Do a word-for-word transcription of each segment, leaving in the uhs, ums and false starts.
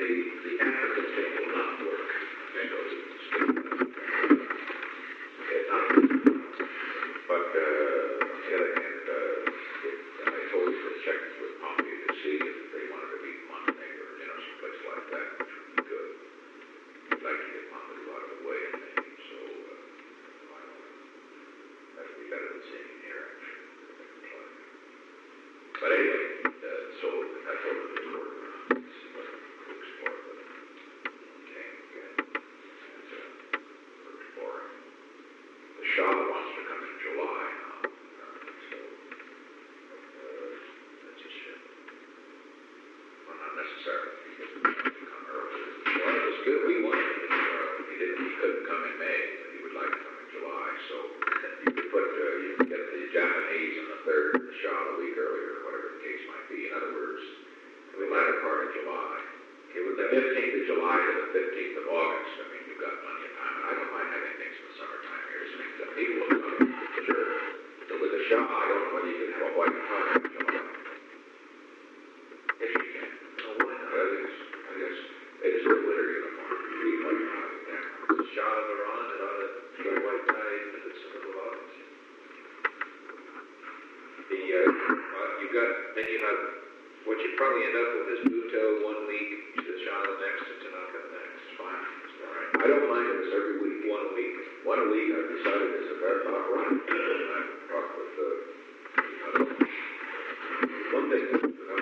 the, the applicant thing will not work. Okay, no, it's not. But, uh, on the other hand, uh, it, I told you to check with Pompey to see if they wanted to meet Montenegro, you know, someplace like that, which would be good. I'd like to get Pompey out of the way, maybe, so, uh, I don't know. That would be better than seeing him here, actually. But anyway, uh, so I told her to work around, see what to explore, but came again, and, uh, we're exploring. The Shah wants to come in July now, uh, so, uh, that's a shame. Well, not necessarily, he doesn't have to come early. Well, it was good, we wanted him to come early, he didn't, he couldn't come in May, but he would like to come in July, so you could put, uh, you could get the Japanese on the third, the Shah a week earlier, whatever the case might be. In other words, the latter part of July. Okay, with the fifteenth of July to the fifteenth of August, I mean, you've got plenty of time. And I don't mind having things in the summertime here, so the people will come, sure. So with the Shah, I don't know whether you can have a white tie in July. If you can. No, why not? I guess, I guess it is a winter uniform. You need white tie there. The Shah of Iran, it ought to be a white tie if it's a little August. The, uh, uh, you got, then you have, what you probably end up with is Bhutto one week, to Shah the next, and Tanaka the next. It's fine. It's all right. I don't mind it. It's every week. One a week. One a week, I've decided is about right. I've talked with, uh, one thing, um,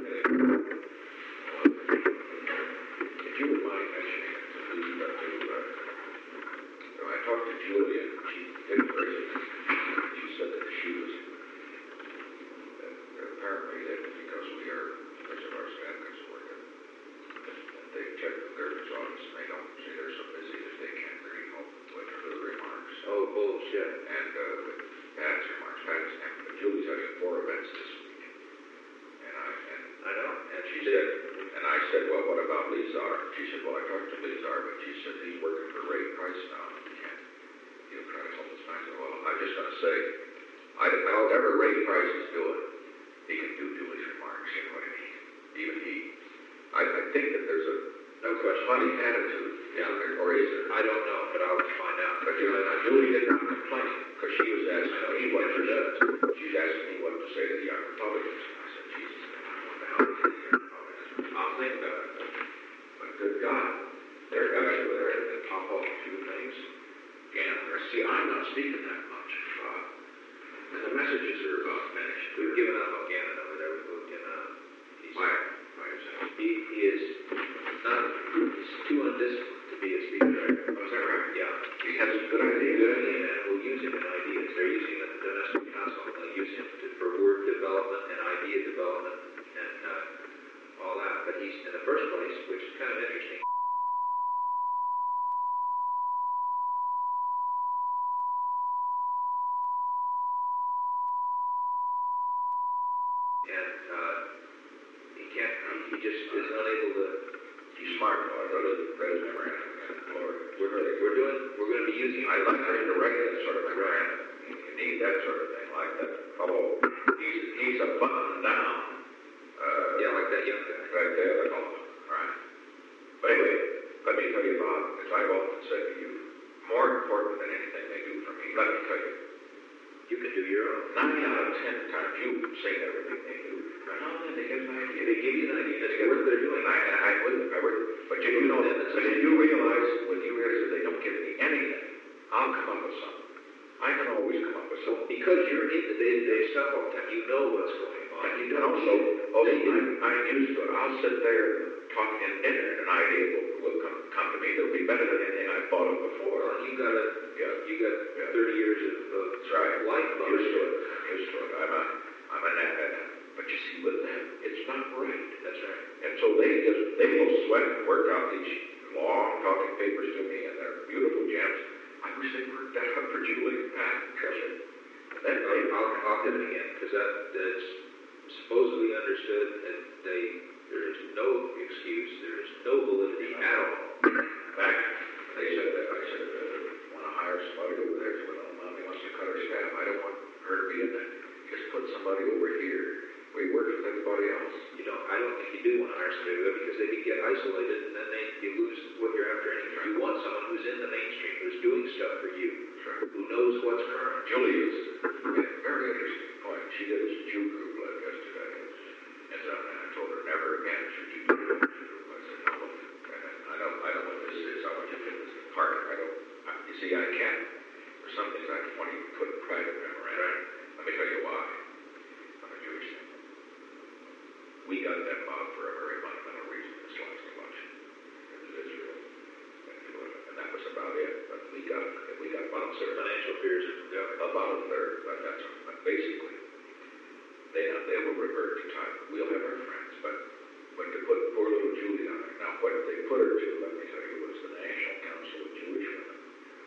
if you would mind mentioning it to me, uh, to, uh, you know, I talked to Julia, she did it very, she said that she was, that apparently that because we are, because of our staff, because we're, and they check the clerk's office, and they don't say they're so busy that they can't bring home with her remarks. Oh, bullshit. And, uh, with Pat's remarks, Pat's, and Julie's having four events this week. And I, and I know. And she said, and I said, well, what about Lizar? She said, well, I talked to Lizar, but she said he's working for Ray Price now. He can't, he'll try to help us find it. Well, I'm just going to say, I, whatever Ray Price is doing, he can do Julie's remarks, you know what I mean? Even he, I, I think that there's a, no question, funny attitude, yeah, or, or is there? I don't know, but I'll find out. But you know, Julie did not complain, because she was asking me what she does. She's asking me what to say to the young Republicans. I said, Jesus, what the hell is the young Republicans? I'll think about it. But good God, there are guys over there that pop off a few things. And see, I'm not speaking that much. Uh, and the messages are about finished. We've given up on Gannon over there. We moved in, uh, he's, Why? Why is that? he, he is not, he's too undisciplined to be a speaker. Oh, is that right? Yeah. He has a good idea. Good idea, and we'll use him in ideas. They're using him at the domestic council, and they'll use him to, for word development and idea development and, uh, all that. But he's, in the first place, which is kind of interesting, and, uh, he can't, he, he just is unable to. He's smart, though. I wrote a read his memorandum again. Lord, We're, we're doing, we're going to be using. I like her to write that sort of memorandum. You need that sort of thing, like that fellow. He's, he's a button down. Uh, Yeah, like that young guy. Right there, like, oh, right. But anyway, let me tell you about, as I've often said to you, more important than anything they do for me, let me tell you, You can do your own. nine out of ten times you've seen everything they do. No, they give an idea. They give you an idea. They get what they're doing. I, I wouldn't, I would, but you, you know, but if you realize, when you realize that they don't give me anything, I'll come up with something. I can always come up with something. Because you're in the day-to-day stuff all the time, you know what's going on. And, you and also, also I'm, I'm used to it. I'll sit there and talk, and, and an idea will, will come, come to me that'll be better than anything I've thought of before. Well, you got a, Yeah. you got Yeah. thirty years of, of That's right. life. I'm used to it. I'm used to it. I'm a, I'm a net at it. But you see, with them, it's not right. That's right. And so they just, they will sweat and work out these long talking papers to me, and they're beautiful gems. I wish they worked that up for Julie and Pat. And then they, I'll, I'll hit it again, because that, that's supposedly understood, and they, there is no excuse, there is no validity at all. in fact, they said that, I said, uh, want to hire somebody over there, so when mommy wants to cut her staff, I don't want her to be in that. Just put somebody over here We worked with everybody else. You don't, I don't think you do want to hire somebody with it because they can get isolated and then they, you lose what you're after anyway. You want someone who's in the mainstream, who's doing stuff for you, Sure. who knows what's current. Julie is a very interesting point. She did a Jew group like yesterday. And so I told her, never again should you do a Jew group. I said, no, look, I don't, I don't know what this is. I want you to get this apart. I don't, I, you see, I can't, there's some things I want you to put in private memorandum. Right. Let me tell you why. I'm a Jewish thing. We got that Bob for a very fundamental reason this last election. It was Israel. And that was about it. But we got, we got about Their financial fears yeah, about a third, but that's but basically they they will revert to time. We'll have our friends, but when to put poor little Julie on it. Now what they put her to, let me tell you, was the National Council of Jewish Women.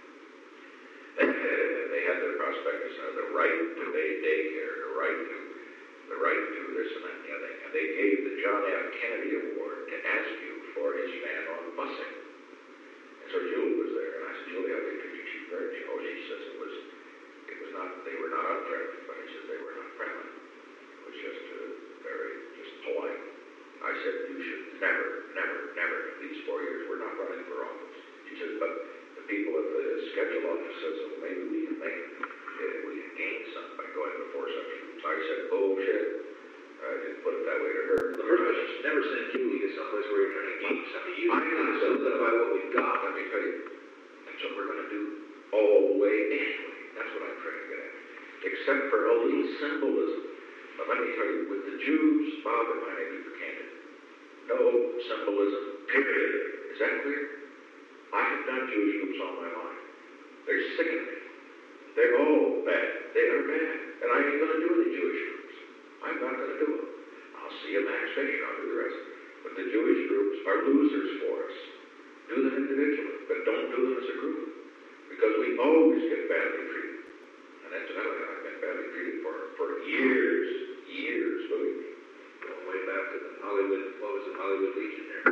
And they had their prospectus of the right to day daycare, the right to the right to this and that and the other thing. And they gave the John F. Kennedy Award to Askew for his ban on busing. And so Julie was there, and I said, Julie, how do you think she's very? Oh, she says it was, it was not, they were not unfriendly, but he said they were not friendly. It was just uh, very, just polite. I said, you should never, never, never, in these four years, we're not running for office. She says, but the people at the schedule office says, well, maybe we can make, uh, we can gain some by going before such groups. I said, bullshit. I didn't put it that way to her. The first one is never send Julie to someplace where you're trying to gain something. You I need to know. solidify what we've got. Let me tell you, that's what we're going to do all the way anyway. That's what I'm trying to get at. Except for a little symbolism. But let me tell you, with the Jews, Bob, if I may be candid, no symbolism, period. Is that clear? I have done Jewish groups all my life. They're sickening me. They're all bad. They are bad. And I ain't going to do any Jewish groups. I'm not going to do it. I'll see a Max Fisher, I'll do the rest. But the Jewish groups are losers for us. Do them individually, but don't do them as a group. Because we always get badly treated. And incidentally, I've been badly treated for, for years, years, believe me. Going way back to the Hollywood, what was the Hollywood Legion there?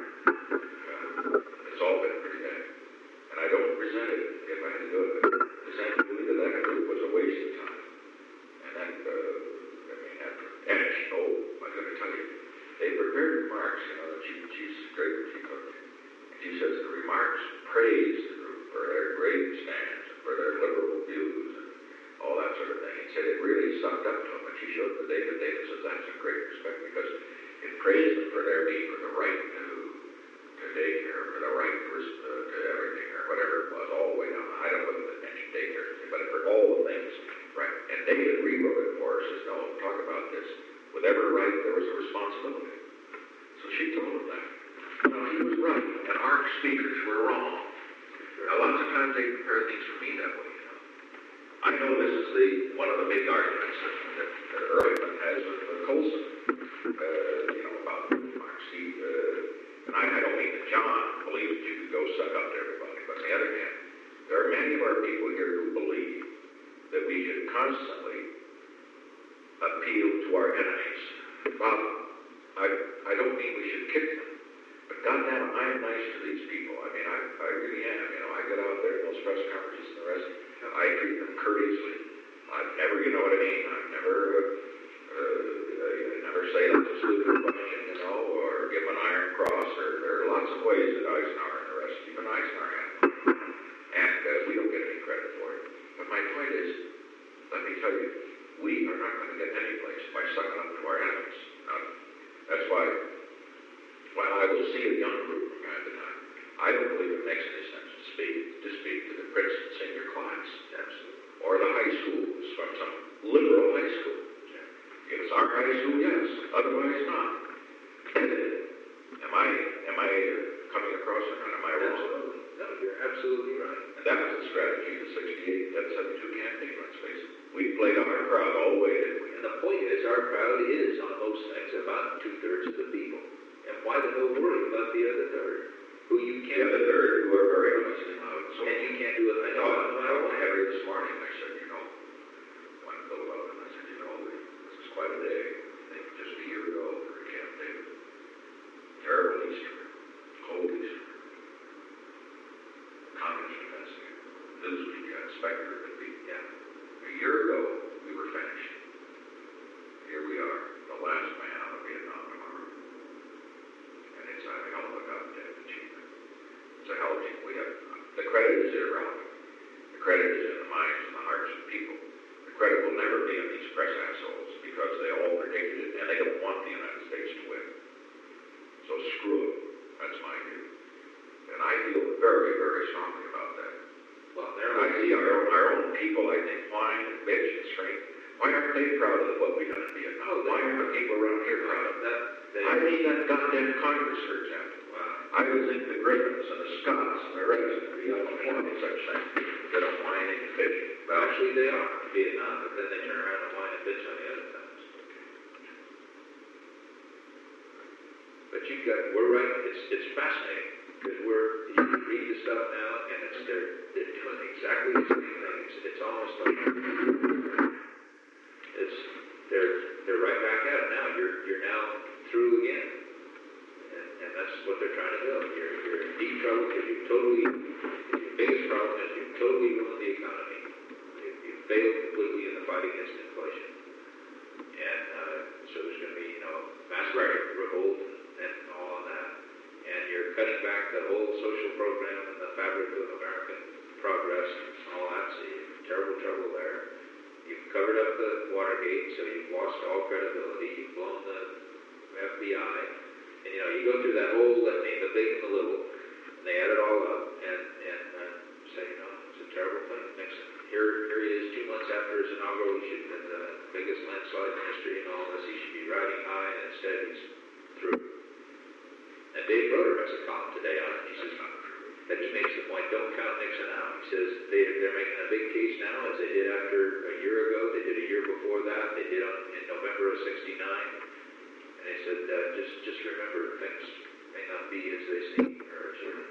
Uh, it's all been pretty bad. And I don't resent it if I had to do it. But to send Julie to that group was a waste of time. And then, uh, I mean, after, and she, oh, I'm going to tell you, they prepared remarks, you know, that she, she's great when she cooked. And she says the remarks praised the group for their great stands and for their liberal views and all that sort of thing. And said it really sucked up to them. And she showed the David Davis says that's a great respect because it praised them for their need for the right to, to daycare, for the right to, uh, to everything or whatever it was, all the way down. I don't know whether they mentioned daycare, but for all the things, right? And David rewrote it for her, says, no, talk about this. With every right, there was a responsibility. So she told him that. No, he was right, and our speakers were wrong. Now, lots of times they prepare things for me that way, you know. I know this is the one of the big arguments that, that, that Ehrlichman has with uh, Colson, uh, you know, about Mark Steve, uh, and I, I don't mean that John believes that you could go suck up to everybody, but on the other hand, there are many of our people here who believe that we should constantly appeal to our enemies. Bob, I, I don't mean we should kick them, but goddamn, I am nice to these people. I mean, I, I really am. You know, I get out there in those press conferences and the rest. I treat them courteously. I never, you know what I mean? I never, uh, uh, I never say that's a stupid question, you know, or give them an iron cross, or there are lots of ways that Eisenhower and the rest, even Eisenhower had. And uh, we don't get any credit for it. But my point is, let me tell you, we are not going to get any place by sucking up to our enemies. Now, that's why, while I will see a young group from time to time, I don't believe it makes any sense to speak to speak to the Princeton senior class, absolutely, or the high schools from some liberal high school. If it's our high school, yes. Otherwise, not. Am I am I coming across or not? Am I wrong? Absolutely. No, you're absolutely right. And that was the strategy of the sixty-eight and seventy-two campaign, let's face it. We played our crowd all the way, didn't we? And the point is, our crowd is, on most things, about two-thirds of the people. And why the hell worry about the other third? Who you The can't other third who are very honest and loud. So and you can't do it. I I know. know, I I know. was Henry this morning, I said, you know, when Bill up, and I said, you know, this is quite a day. I think just a year ago for Camp David. Terrible Easter. Cold Easter. Communist offensive. Newsweek got Spectre could be, yeah. A year ago, we were finished. Here we are, the last is irrelevant. The credit is in the minds and the hearts of people. The credit will never be in these press assholes because they all predicted it and they don't want the United States to win. So screw it. That's my view. And I feel very, very strongly about that. Well, And there I was, see our own, our own people, I think, whine and bitch and scream. Why aren't they proud of what we've done in Vietnam? Why aren't the people around here proud of that? that, they, I need that goddamn Congress, for example. wow. I would think the Griffins and the Scots and the rest would be up for any such thing. Instead of whining and bitching. Well, actually, they are in Vietnam, but then they turn around and whine and bitch on the other times. But you've got, we're right, it's, it's fascinating, because we're, you can read the stuff now, and it's, they're, they're doing exactly the same thing. It's, it's almost like, it's, they're, they're right back at it now. You're, you're now through again. And, and that's what they're trying to do. You're, you're in deep trouble because you've totally, your biggest problem is you've totally ruined the economy. You, you failed completely in the fight against inflation. And uh, so there's going to be, you know, mass revolt and, and all of that. And you're cutting back the whole social program and the fabric of American progress and all that. So you're in terrible trouble there. You've covered up the Watergate, so you've lost all credibility. You've blown the F B I. And, you know, you go through that whole litany, the big and the little, and they add it all up and, and uh, say, you know, it's a terrible thing. Nixon, here, here he is two months after his inauguration, and the biggest landslide in history and all this. He should be riding high, and instead he's through. And Dave Broder has a column today on it. He says, that he makes the point, don't count Nixon out. He says they, they're making a big case now, as they did after a year ago. They did a year before that. They did on, in November of sixty-nine. And they said, uh, just just remember, things may not be as they seem, or as you,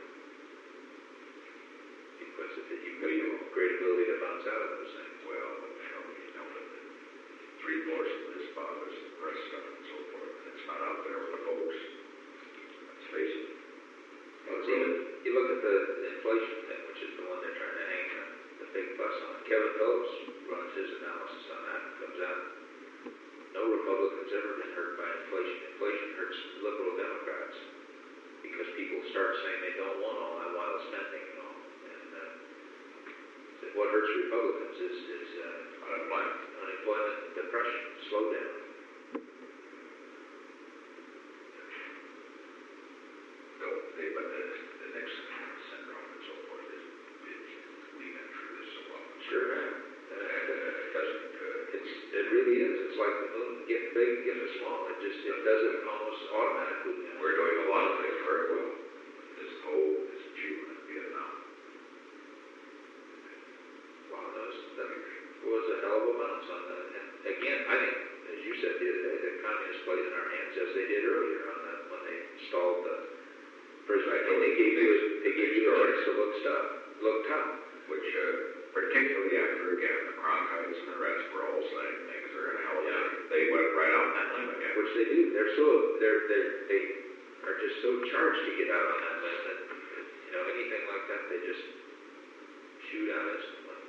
because if it, you've got a great ability to bounce out of those things. Well, you know, you know that three-fourths of this bothers the press stuff and so forth. It's not out there with the folks. Let's face it. Well, it's even, you look at the inflation thing, which is the one they're trying to hang the, the big fuss on. Kevin Phillips runs his analysis on that and comes out. No Republican's ever been hurt by inflation. Inflation hurts liberal Democrats because people start saying they don't want all that wild spending and all. And uh, what hurts Republicans is, is uh, Unemployment. unemployment, depression, slowdown. No, they, but the, the Nixon syndrome and so forth is, is we've been through this so long. Sure have. And uh, it doesn't, uh, It's, it really is. It's like the moon getting big, getting small. It just, it does it almost automatically. You know? we're doing a lot of things very well. This whole, this achievement in Vietnam. Wow, that was, that was a hell of a bounce on that. And again, I think, as you said the other day, the communists played in our hands as they did earlier on that when they installed the first. I think they gave you, a- they gave you a chance to look stuff, look tough. Which, uh, particularly after, again, the Cronkites and the rest were all saying things are going to elevate. Yeah. They went right out on that limb again. Which they do. They're so, they're, they're, they are just so charged to get out on that limb that, you know, anything like that, they just shoot out instantly.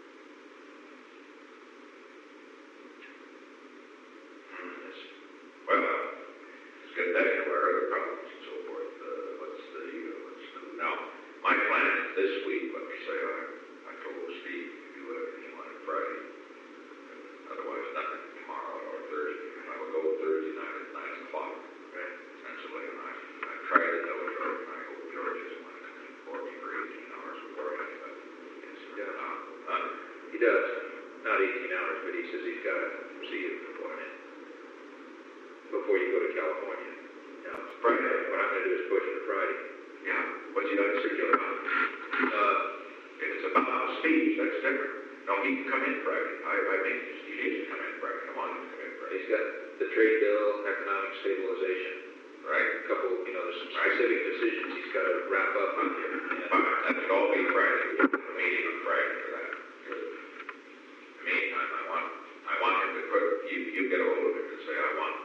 Yes. Well, let's get back to our other problems and so forth. Uh, what's the, uh, what's the, now, my plan is this week, let me say, I, I told Steve, you can do whatever you want on Friday. Otherwise, nothing tomorrow or Thursday. I would go Thursday night at nine o'clock, Right. essentially, and I, I tried to know George, and I hope George doesn't want to come in for me for eighteen hours beforehand, but it's, Yeah. uh, uh, He does. Not eighteen hours, but he says he's got to see you beforehand. Before you go to California. Now, Friday. what I'm going to do is push for Friday. yeah, what's he got to secure about? Uh, If it's about the speech, that's different. No, he can come in Friday. I, I think he needs to come in Friday. Come on, he can come in Friday. he's got the trade bill, economic stabilization, Right? a couple, you know, there's some specific decisions he's got to wrap up on here. But that should all be Friday. We have a meeting on Friday for that. In the meantime, I want, I want him to put, you, you get a hold of him and say, I want,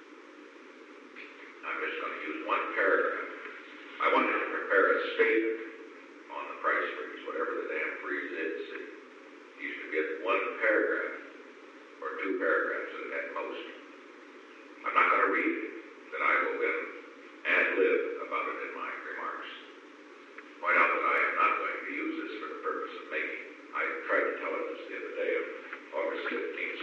I'm just going to use one paragraph. I want him to prepare a statement on the price freeze, whatever the damn freeze is. He should get one paragraph or two paragraphs at most. I'm not going to read it. Then I will then ad lib about it in my remarks. Point out that I am not going to use this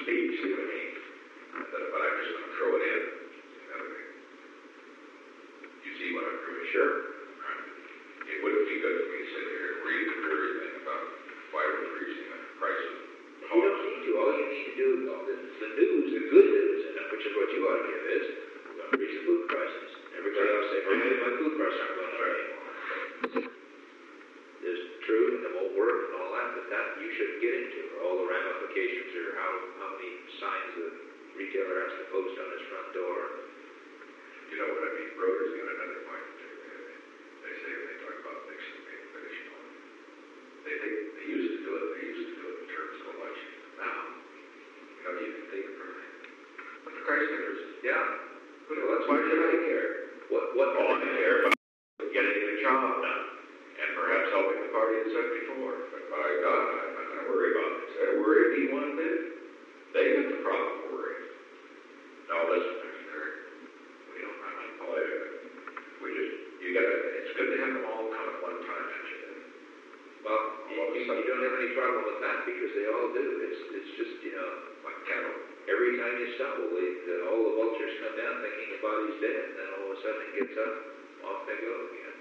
speech, see what I mean? Uh, But, but I'm just gonna throw it in. You know, you see what I'm doing? Sure. It wouldn't be good for me to sit here and read the very thing about why we're increasing the price of You don't need to. All you need to do, the, the news, the good news, and which is what you ought to give is, we're going to raise the food prices. Everybody else say, oh, maybe my food prices aren't going up anymore. There's truth and it won't work and all that, but that you shouldn't get into, or all the ramifications, or how, how many signs the retailer has to post on his front door. You know what I mean? Brothers got another point. They say when they talk about mixing and finishing on, they think they used to do it. They used to do it in terms of election. Now, you know, you can think of everything. But the price makers, Yeah. well, that's why should I care? What, what? All I care about is getting the job done, and perhaps helping the party that said before. But by God, I'm not going to worry about this. I worry me one bit. They get the problem worrying. No, listen, Missionary. We don't run on politics. We just, you gotta, it's good to have them all come at one time, actually. Well, you, you, you don't have any problem with that because they all do. It's, it's just, you know, Like cattle. every time you stumble, they, the, all the vultures come down thinking the body's dead, and then all of a sudden it gets up, off they go again.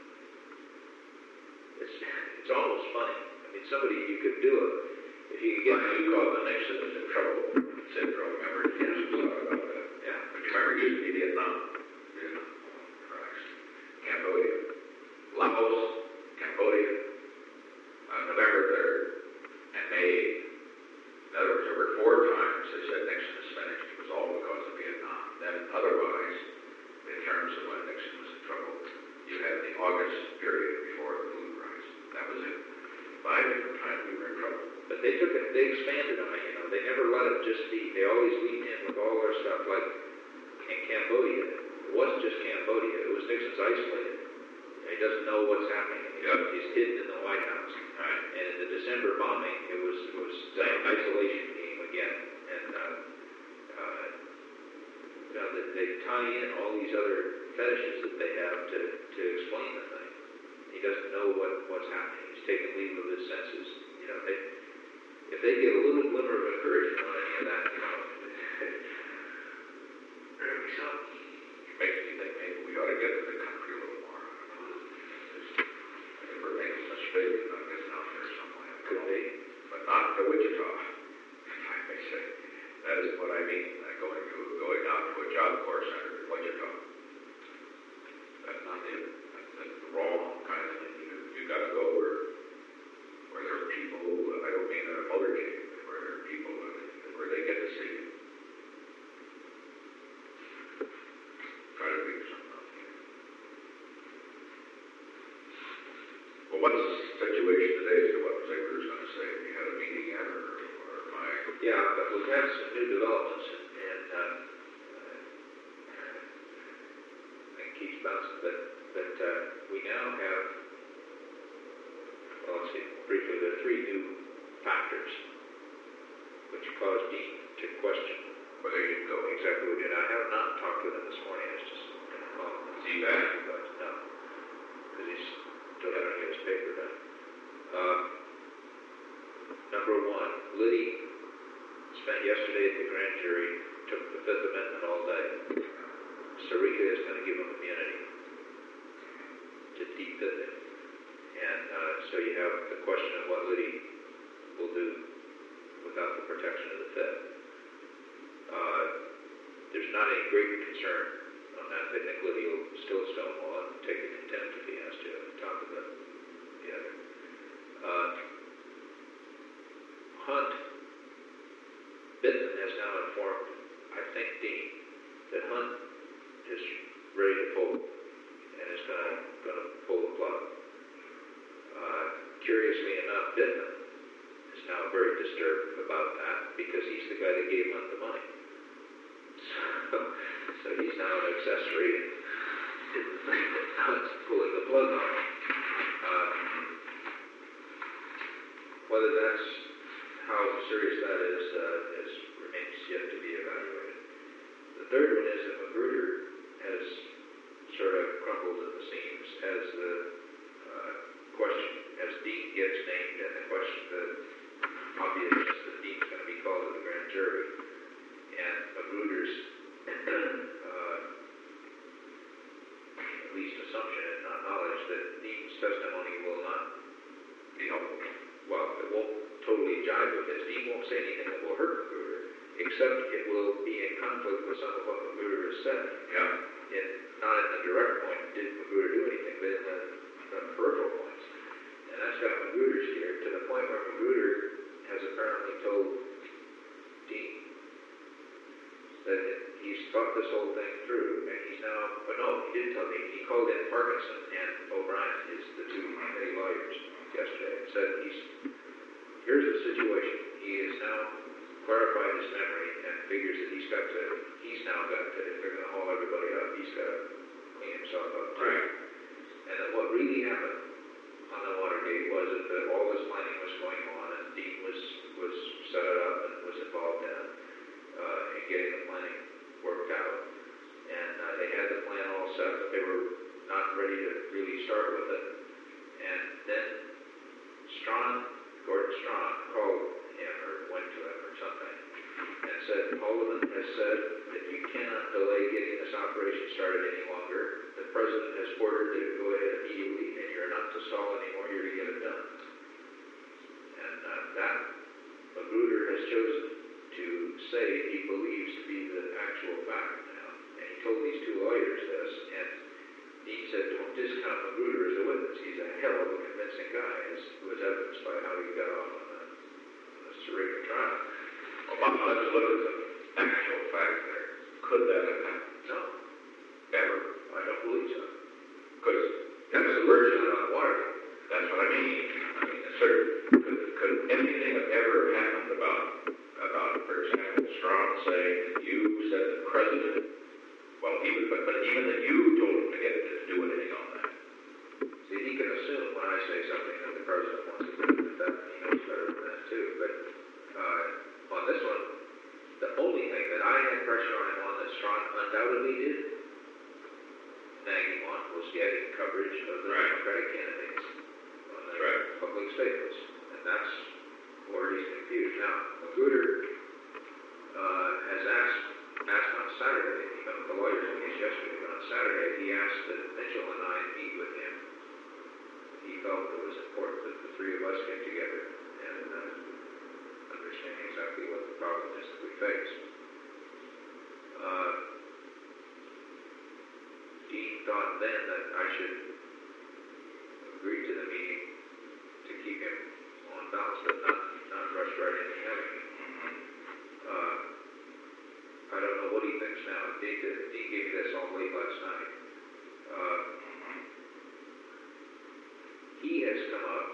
It's, it's almost funny. I mean, somebody, you could do it, if you could get, Like you call the Nixon is in trouble syndrome, remember? You used to talk about that. yeah, But you remember, it used to be Vietnam. Vietnam. Christ. Cambodia. Laos. Cambodia. Uh, November third. And May eighth. In other words, there were four times they said Nixon is finished. It was all because of Vietnam. Then otherwise, in terms of when Nixon was in trouble, you had the August period before the food rise. That was it. Five different times we were in trouble. but they took it, they expanded on it, you know, they never let it just be, they always leaned in with all their stuff, like in Cambodia. It wasn't just Cambodia, it was Nixon's isolated. He doesn't know what's happening. He's, Yep. he's hidden in the White House. Right. And in the December bombing, it was, it was the isolation game again. And, uh, uh, you know, they, they tie in all these other fetishes that they have to, to explain the thing. He doesn't know what, what's happening. He's taken leave of his senses. You know, they, if they get a little glimmer of encouragement on any of that, you know, there'll be something. It makes me think maybe we ought to get to the country a little more. I don't know. Just- I think we're making a mistake in not getting out there somewhere. Could be. But not to Wichita, if I may say. That is what I mean, like going to, going out to a job corps center in Wichita. That's not it. That's, that's the wrong kind of thing. You, you gotta go where, where there are people, I don't mean in a motorcade, where there are people, where they get to see you. Try to figure something out. Well, what's the situation today? So what was Akers gonna say? We had a meeting yet, or, or am I? Yeah, but we've had some new developments and, and, uh, uh, it keeps bouncing, but, but, uh, we now have, well, let's see, briefly, there are three new factors which cause Dean to question Whether you can go exactly what we did. I have not talked with him this morning, it's just, well, see back. but, no, because he's still having to get his paper done. Uh, number one, Liddy spent yesterday at the grand jury, took the Fifth Amendment all day. Sarika is going to give him immunity to defit it. And uh, so you have the question of what Liddy will do without the protection of the Fifth. Uh, there's not any great concern on that. They think Liddy will still stonewall and take the contempt if he has to on top of the, the other. Uh, Hunt Bittman has now informed, I think, Dean, that Hunt is ready to pull and is going to going to pull the plug. Uh, curiously enough, Bittman is now very disturbed about that because he's the guy that gave Hunt the money. So, so he's now an accessory and didn't think that Hunt's pulling the plug on him. Uh, whether that's how serious that is, uh, is remains yet to be evaluated. The third one is that Magruder has sort of crumbled at the seams as the uh, question, as Dean gets named and the question, the obviousness that Dean's going to be called to the grand jury. least assumption and not knowledge that Dean's testimony will not be helpful. Well, it won't totally jive with this. Dean won't say anything that will hurt Magruder, except it will be in conflict with some of what Magruder has said. Yeah. In, not in the direct point, did Magruder do anything, but in the, the peripheral points. And that's got Magruder scared to the point where Magruder has apparently told Dean that he's thought this whole thing through, and he's now, but no, he didn't tell me, he called in Parkinson and O'Brien, his, the two committee lawyers, yesterday, and said, he's, here's the situation. He has now clarified his memory and figures that he's got to, he's now got to, if they're going to haul everybody up, he's got to clean himself up too. Right. And that what really happened on the Watergate was that the, all this planning was going on, and Dean was, was set it up and was involved in it, uh, in getting the planning worked out. And uh, they had the plan all set, but they were not ready to really start with it. And then Strawn, Gordon Strawn, called him or went to him or something and said, Haldeman has said that you cannot delay getting this operation started any longer. The president has ordered that it go ahead immediately, and you're not to stall anymore, you're to get it done. And uh, that Magruder has chosen to say he believes to be the actual fact now. And he told these two lawyers this, and Dean said, don't discount Magruder as a witness. He's a hell of a convincing guy, as was evidenced by how he got off on the, on the Sirica trial. Well, Bob, let's look at the actual fact there. Could that have happened? No, Ever? I don't believe so. Because that's the version on Watergate. That's what I mean. I mean, sir, could, could anything have ever happened about, about, for example, Strawn saying that you said the president, well, even, but, but even that you told him to get to do anything on that? See, he can assume when I say something that the president wants to do, that, that he knows better than that too. But uh, on this one, the only thing that I had pressure on him on that Strawn undoubtedly did, nagging on, was getting coverage of the Right. Democratic candidates on the Right. public statements. And that's where he's confused. Now, Magruder uh, has asked, asked on Saturday, he met with the lawyers in case yesterday, but on Saturday he asked that Mitchell and I meet with him. He felt it was important that the three of us get together and uh, understand exactly what the problem is that we face. Uh, Dean thought then that I should agree to the meeting to keep him on balance, but not, not rush right into having him. Uh, I don't know what he thinks now. Dean, Dean gave me this all late last night. Uh, he has come up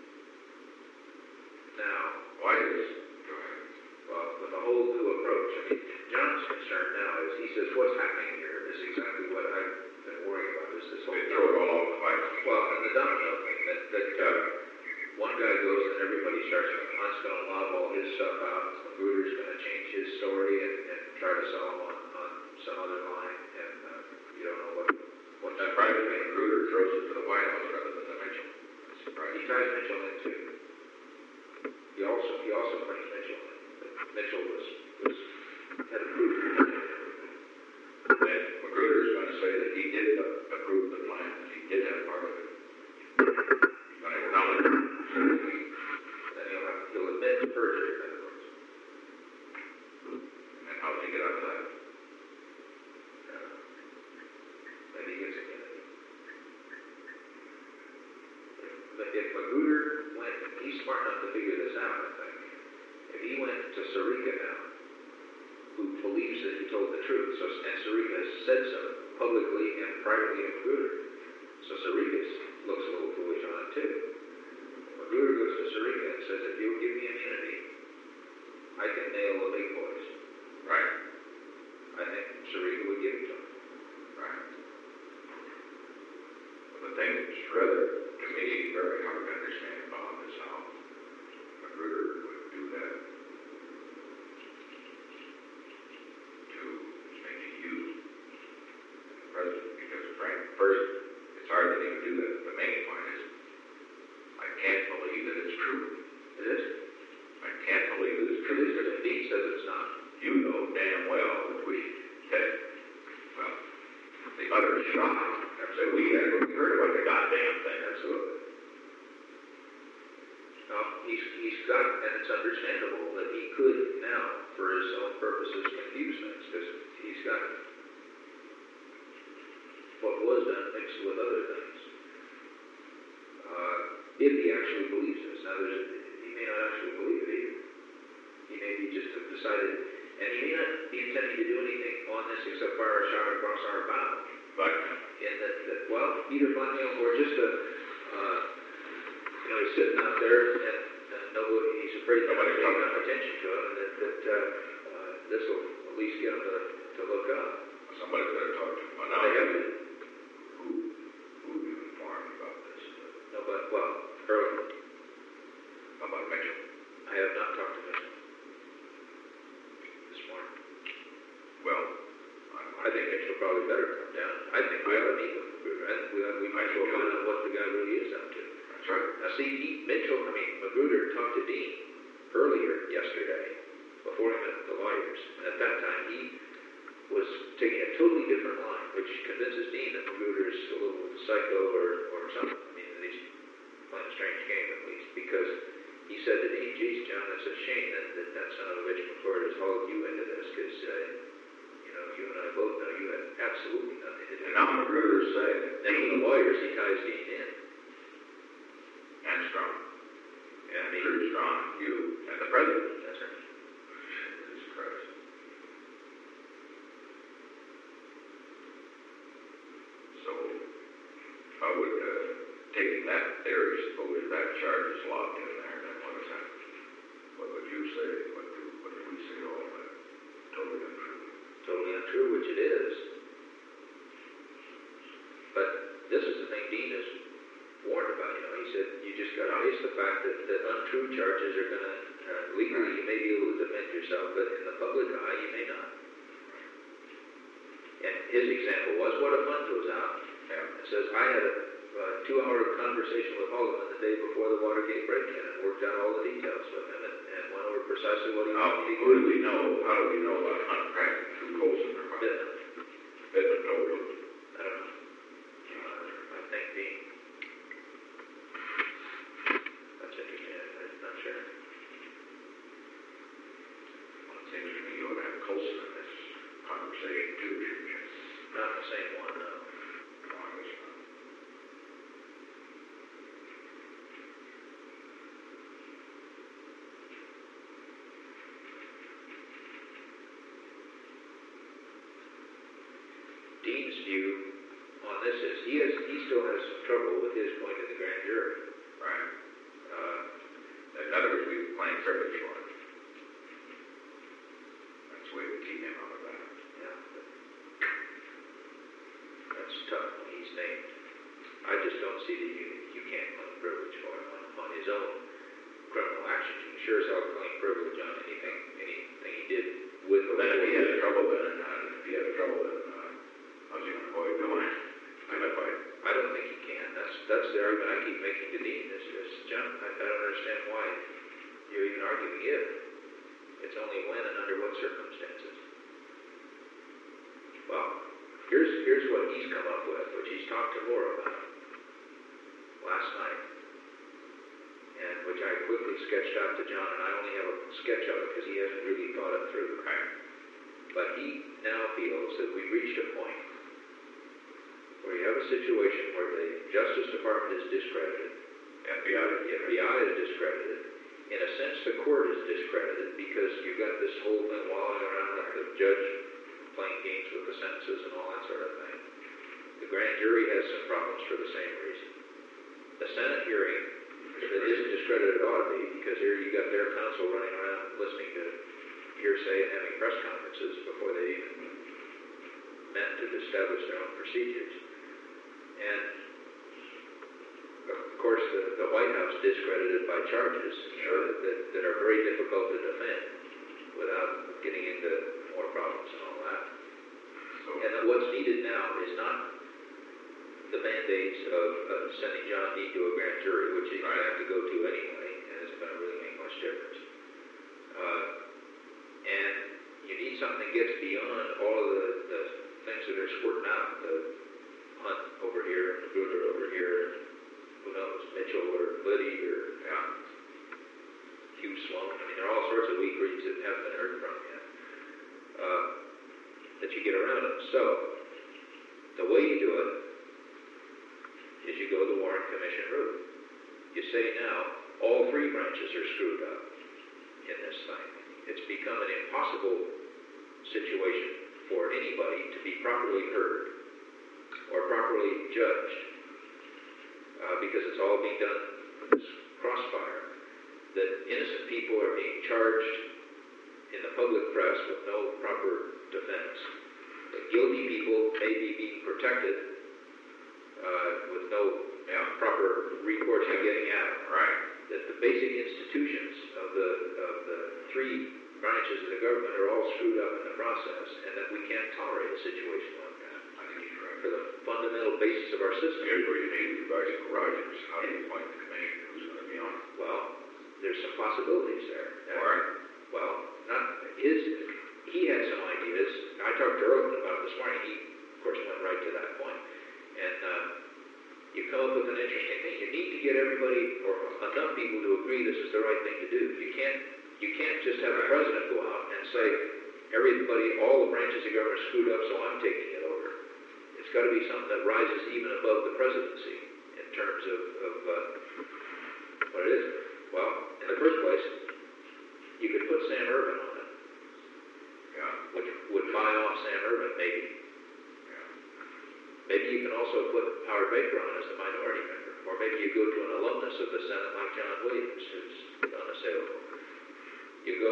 now. Why is, go ahead. Well, with a whole new approach. I mean, John's concern now is he says what's happening here is exactly what I've been worrying about. Is this whole They throw it all off the pipe. well, and the domino thing that that uh, one guy goes and everybody starts. Hunt's going to lob all his stuff out. Magruder's going to change his story and, and try to sell him on, on some other line, and uh, you don't know what what that Surprised right that Magruder throws it to the White House rather than the Mitchell. That's He surprising. ties Mitchell in too. He also he also brings Mitchell in. But Mitchell was was had approved the plan. And Magruder's going to say that he did approve the plan, that he did have part of it. He's going to acknowledge it. Then he'll have he'll admit to perjury, in other words. And how did he get out of that? Uh, maybe he gets immunity. But if Magruder went, he's smart enough to figure this out, I think. If he went to Sirica now, who believes that he told the truth, so, and Sirica has said so publicly and privately to Magruder, so Sirica looks a little foolish on it too. Magruder goes to Sirica and says, if you'll give me immunity, I can nail the big boys. Right. I think Sirica would give it to him. Right. But the thing that's rather, to me, very hard to understand about is how Magruder would do that to maybe use the president, because Frank, first, it's hard that he would do that. The main point is, I can't believe that it's true. It is? I can't believe that it's It true. is, but Dean says it's not. You know damn well that we, that, well, the other shop, that we he's, he's got, and it's understandable that he could now, for his own purposes, confuse things, because he's got what was done mixed with other things. Uh, if he actually believes this. Now, there's, he may not actually believe it either. He may be just have decided, and he may not be intending to do anything on this except fire a shot across our bow. But, In that, that well, either blackmail or just a, uh, you know, he's sitting out there and, and nobody, he's afraid that nobody's paying enough attention to him, and that, that uh, uh, this will at least get him to, to look up. somebody's gotta talk to him. Well, now, They have to. who, who you informed about this? No, but, well, Earl, About Mitchell? I have not talked to him this morning. Well, I think Mitchell probably better come down. I think we ought to meet with Magruder. I think we, ought, we might as well find out what the guy really is up to. that's right. Now, see, he, Mitchell, I mean, Magruder talked to Dean earlier yesterday, before he met with the lawyers. And at that time, he was taking a totally different line, which convinces Dean that Magruder's a little psycho or, or something. I mean, that he's playing a strange game, at least, because he said to Dean, geez, John, that's a shame that that, that son of a bitch McCord has hauled you into this, because, uh, you know, you and I both know you had absolutely nothing to do with And it. now Magruder's saying, Then with the lawyers, he ties Dean in. and Strong, And I mean, pretty strong, you, and the president. that's right. Jesus Christ. So, I would, uh, taking that theory, suppose that charge is locked in there, then what is that? What would you say? What do, what do we say to all that? Totally untrue. Totally untrue, which it is. But this is the thing Dean is warned about. You know, he said you just got to face the fact that, that untrue charges are going to uh, legally you may be able to defend yourself, but in the public eye you may not. And his example was, what if one goes out Yeah. and says, I had a uh, two-hour conversation with Haldeman the day before the Watergate break-in and worked out all the details with him and, and went over precisely what he How, wanted to who do we know, how do we know about Hunt Grant, through Colson or what? Pittman. Pittman told him. I don't know. Uh, I think the, that's interesting, I- I'm not sure. Well, it seems to me you ought to have Colson in this conversation too, shouldn't you? Not the same one, no. No, I guess not. Dean's view on this is, he has, he still has some trouble with his going to the grand jury. Right. Uh, In other words, we were playing privilege for him. That's the way we keep him out of that. yeah, but that's tough when he's named. I just don't see that you, you can't claim privilege for him on, on his own criminal actions. You can sure as hell claim privilege on anything, anything he did with or Then if he for- had trouble, then, uh, if he had trouble, then, uh, how's he gonna avoid doing? Gonna avoid. I don't think he can. That's that's the argument I keep making to Dean. Is, is John, I, I don't understand why you're even arguing if. It's only when and under what circumstances. Well, here's here's what he's come up with, which he's talked to Laura about last night, and which I quickly sketched out to John, and I only have a sketch of it because he hasn't really thought it through. Right. But he now feels that we've reached a point where you have a situation where the Justice Department is discredited, F B I. the F B I is discredited. In a sense, the court is discredited because you've got this whole thing wallowing around with the judge playing games with the sentences and all that sort of thing. The grand jury has some problems for the same reason. The Senate hearing, if it isn't discredited, it ought to be, because here you got their counsel running around listening to hearsay and having press conferences before they even met to establish their own procedures. And of course, the, the White House discredited by charges Sure. that, that, that are very difficult to defend without getting into more problems and all that. So, And that what's needed now is not the band-aids of, of sending John Dean to a grand jury, which he's going to have to go to anyway, and it's going to really make much difference. Uh, and you need something that gets beyond all of the, the things that are squirting out, the Hunt over here, and Magruder over here, and who knows, Mitchell or Liddy or, yeah. So, the way you do it is you go the Warren Commission route. You say now, all three branches are screwed up in this thing. It's become an impossible situation for anybody to be properly heard or properly judged uh, because it's all being done with this crossfire. That innocent people are being charged in the public press with no proper defense. That guilty people may be being protected uh, with no you know, proper recourse to getting at them. Right. That the basic institutions of the of the three branches of the government are all screwed up in the process, and that we can't tolerate a situation like that. I think he's right. For the fundamental basis of our system. Here's where you need Roger Rogers. How do you appoint the commission? Who's going to be on it? Well, there's some possibilities there. All right. Well, not his. He had some ideas. I talked to Erlen about it this morning. He, of course, went right to that point. And uh, you come up with an interesting thing. You need to get everybody or enough people to agree this is the right thing to do. You can't. You can't just have the president go out and say everybody, all the branches of government are screwed up, so I'm taking it over. It's got to be something that rises even above the presidency in terms of, of uh, what it is. Well, in the first place, you could put Sam Ervin on it, Yeah. which would buy off Sam Ervin, maybe. Yeah. Maybe you can also put Howard Baker on as the minority member. Or maybe you go to an alumnus of the Senate like John Williams, who's unassailable. You go,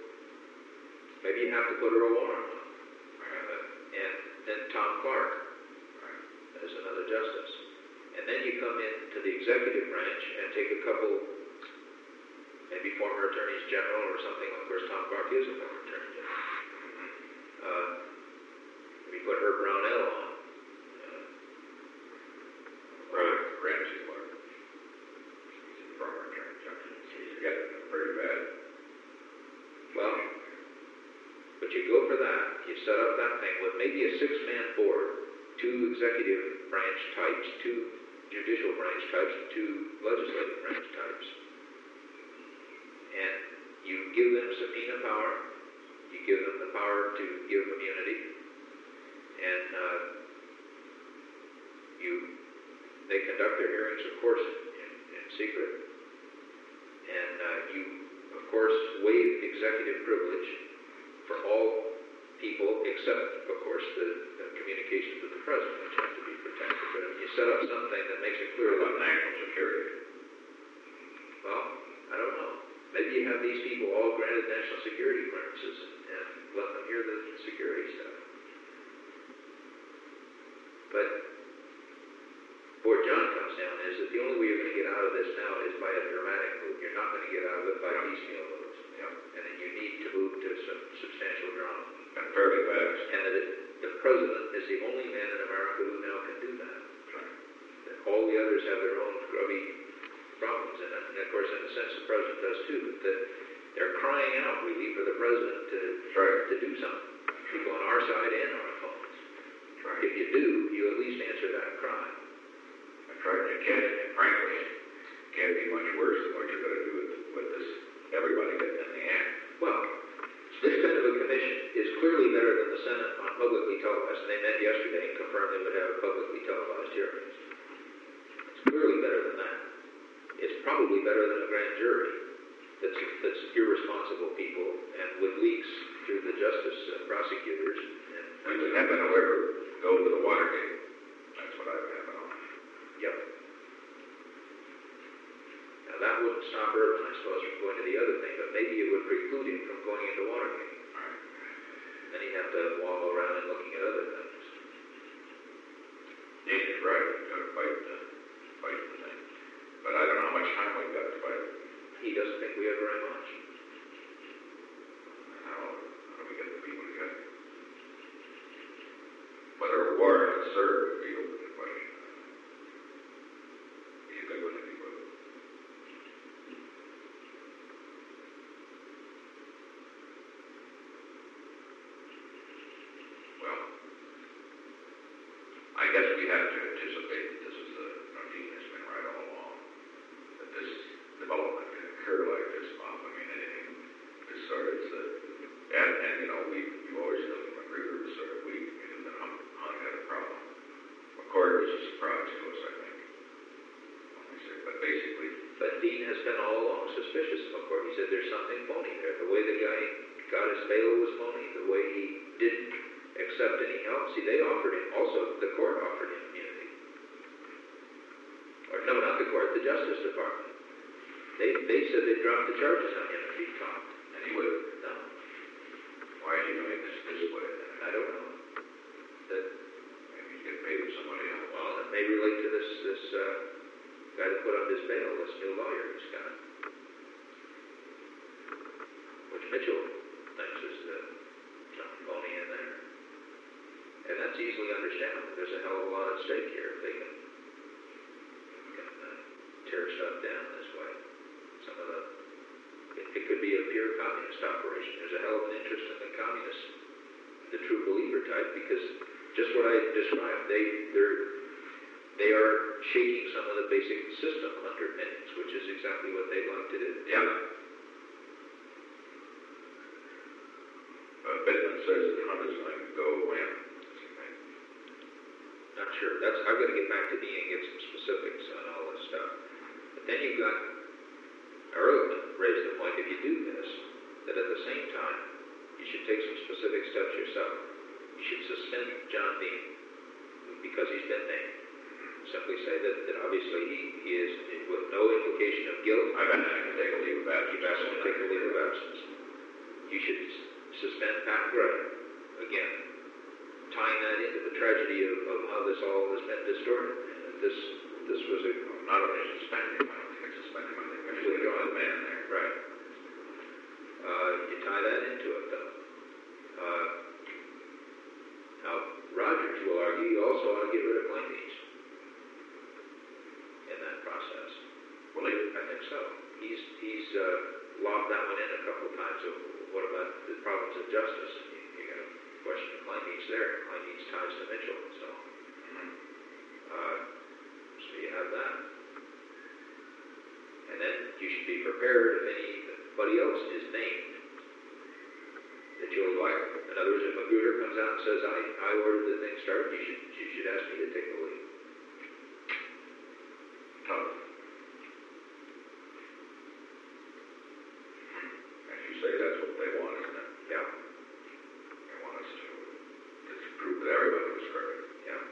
maybe you have to put Earl Warren on. Uh, and then Tom Clark as another justice. And then you come into the executive branch and take a couple, maybe former attorneys general or something. Of course, Tom Clark is a former attorney general. Uh, we put Herb Brownell on. Uh, Right. Ramsey Clark. He's a former attorney general. He's getting pretty bad. Well, but you go for that. You set up that thing with maybe a six-man board, two executive branch types, two judicial branch types, and two legislative branch types. And you give them subpoena power. You give them the power to give immunity. And uh, you, they conduct their hearings, of course, in, in secret. And uh, you, of course, waive executive privilege for all people except, of course, the, the communications with the president, which have to be protected. But if you set up something that makes it clear About that, national security. well, I don't know. Maybe you have these people all granted national security clearances and, and let them hear the security stuff. But where John comes down is that the only way you're going to get out of this now is by a dramatic move. You're not going to get out of it by Yeah. piecemeal moves. Yeah. And then you need to move to some substantial drama. And fairly fast. And that it, the president is the only man in America who now can do that. Right. That all the others have their own grubby problems. And, and of course, in a sense, the president does too. But that they're crying out, really, for the president to, Right. to do something. People on our side and our opponents. Right. If you do, you at least answer that cry. That's right. It can't, frankly, it can't be much worse than what you're going to do with, with this, everybody getting in the act. Well, this kind of a commission is clearly better than the Senate on publicly televised. And they met yesterday and confirmed they would have publicly televised hearings. It's clearly better than that. It's probably better than a grand jury that's, that's irresponsible people and with leaks through the justice uh, prosecutors. And, We would happen to ever go to the Watergate. That's what I've happened on. Yep. Now that wouldn't stop Irvin, I suppose, from going to the other thing, but maybe it would preclude him from going into Watergate. All right. Then he'd have to wallow around and looking at other things. Dean is right. We've got to fight the, fight the thing. But I don't know how much time we've got to fight it. He doesn't think we have very much. How, how do we get the people together? Whether a war is served would be open question. Do you think would it be good? Well, I guess we have to anticipate that this is the, you know, Dean has been right all along, that this development can occur like this, Bob. I mean, anything this sort of, it's the, and, and, you know, we, you always know from McGregor, sort of, we, we knew that how But Dean has been all along suspicious of McCord. He said there's something phony there. The way the guy got his bail was phony. The way he didn't accept any help. See, they offered him, also the court offered him immunity. Or no, not the court, the Justice Department. They, they said they'd drop the charges on him if he talked. And he would. No, Why is he doing this this way? I don't know. That, Maybe he's getting paid with somebody else. well, it may relate to this, this, uh, guy that put up his bail, this new lawyer he's got. Which Mitchell thinks is the some phony in there. And that's easily understandable. There's a hell of a lot at stake here if they can, can uh, tear stuff down this way. Some of the, it, it could be a pure communist operation. There's a hell of an interest in the communists, the true believer type, because just what I described, they, they're, they are shaking some of the basic system underpinnings, which is exactly what they'd like to do. Yeah. Uh, Bittman says that Hunt is going to go when? Not sure. That's, I've got to get back to Dean and get some specifics on all this stuff. But then you've got, Ehrlichman raised the point, if you do this, that at the same time, you should take some specific steps yourself. You should suspend John Dean because he's been named. Simply say that, that obviously he, he is, with no implication of guilt. I've asked him to take a leave of absence. You've asked him to take a leave of absence. You should s- suspend Pat Gray. Again, tying that into the tragedy of, of how this all has been distorted. And this, this was a, Not only suspend him, I don't think it's suspend him, I think we should go the man there. right. Uh, you tie that into it though. Uh, now, Rogers will argue you also ought to get rid of Kleindienst in that process. Well, he, I think so. He's, he's, uh, lobbed that one in a couple of times of what about the problems of justice? You, you got a question of Kleindienst there. Kleindienst ties to Mitchell, so. Uh, so you have that. And then you should be prepared if anybody else is named that you'll like. In other words, if Magruder comes out and says, I, I ordered the thing started, you should, you should ask me to take the lead. tough. As you say, that's what they want, isn't it? Yeah, They want us to, to prove that everybody was correct. yeah.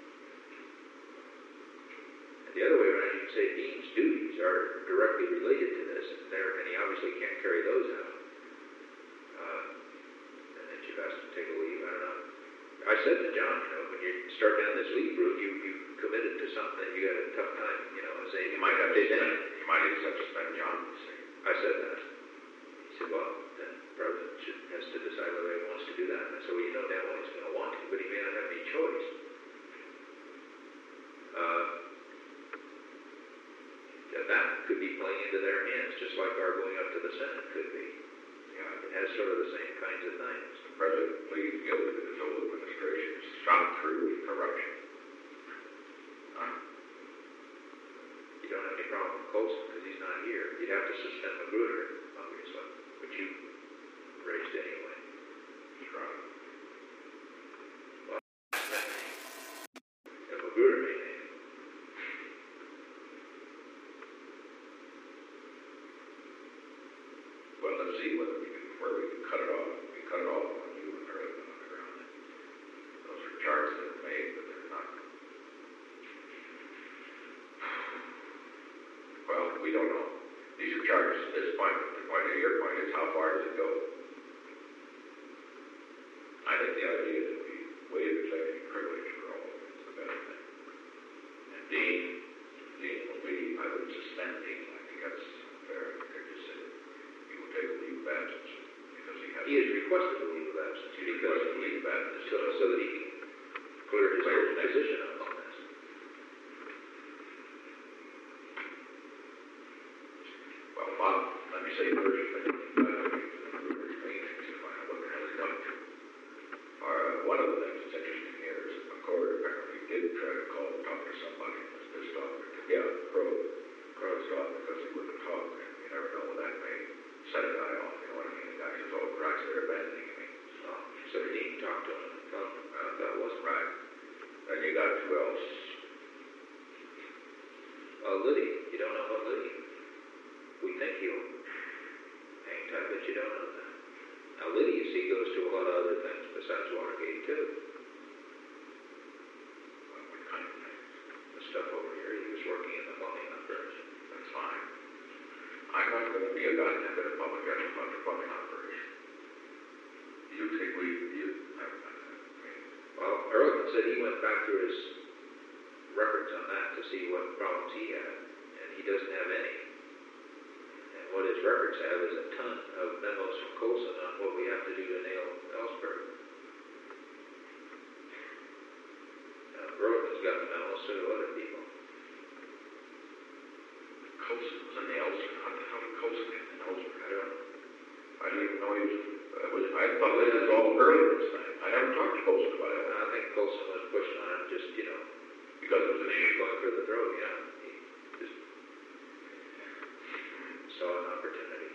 And the other way around, you can say Dean's duties are directly related to this, and there, and he obviously can't carry those out. Uh, and that you've asked him to take a leave, I don't know. I said to John, you know, when you start down this leave route, you, you committed to something, you got a tough time, you know, as a, You might have to spend, you might just have to spend John, you see. I said that. He said, well, then the president should, has to decide whether he wants to do that. And I said, well, you know damn well he's going to want to, but he may not have any choice. Uh, and that could be playing into their hands, just like our going up to the Senate could be. Yeah, It has sort of the same kinds of things. the president pleads guilty to his old administration's shot through corruption. Huh? You don't have any problem with Colson because he's not here. You'd have to suspend Magruder, obviously, which you raised anyway. He's right. And Magruder may name. Well, let's see whether we can, where we can cut it off. We cut it off on you and Ehrlichman on the ground. Those are charges that are made, but they're not. Well, we don't know. These are charges at this point. The point of your point is how far does it go? I think the idea that we waive executive privilege for all is the better thing. And Dean, Dean will be, I would suspend Dean. I think that's fair. I could just say he will take a leave of absence because he has. He has requested a leave of absence He because requested a leave of absence. so, so that he can clear his Clear his name. position up on this. Well, Bob, let me say first, I think, uh, to find out what the hell he's up to. Or, uh, one of the things that's interesting here is that McCord apparently did try to call and talk to somebody and was pissed off. Yeah, Crow, Crow's off because he wouldn't talk, and you never know when that may set a guy off, you know what I mean? The guy says, oh, Christ, they're abandoning me. So, so Dean talked to him and told him uh, that wasn't Right. Then you got who else? Uh, Liddy, you don't know what Liddy? we think he'll hang tight, but you don't know that. Now, Liddy, you see, goes to a lot of other things besides Watergate, too. What what kind of thing? The stuff over here, he was working in the plumbing operation. That's fine. I'm not gonna be a goddamn bit of public effort about the plumbing operation. You think we, you, I, I mean, Well, Ehrlichman said he went back through his records on that to see what problems he had, and he doesn't have any. And what his records have is a ton of memos from Colson on what we have to do to nail Ellsberg. Now, Ehrlichman's got the memos, so do other people. Colson was in the Ellsworth. How the hell did Colson get in the Ellsworth? I don't know. I didn't even know he was, uh, was I thought this was all earlier thing. I never talked to Colson about it. I think Colson was pushing on him just, you know, Because it was an issue. going for the throat, yeah. He just saw an opportunity.